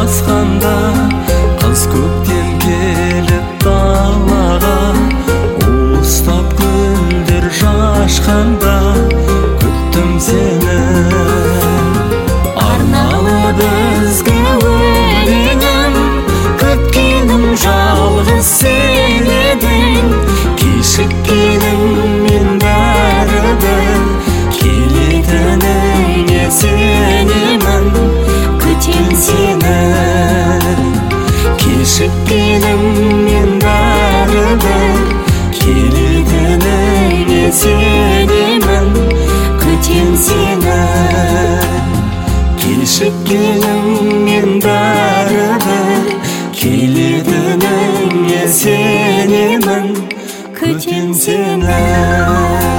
басқанда, қыз көктем келіп далаға, уыстап гүлдер шашқанда күттім сені. Арналы бізге өлеңім, күткенім жалғыз сен едің. Кешіккенім мен бәрібір, келетініңе сенемін, күтем сені. Кешіккенім мен бәрібір, келетініңе сенемін, күтем сені. Кешіккенім мен бәрібір, келетініңе сенемін, күтем сені.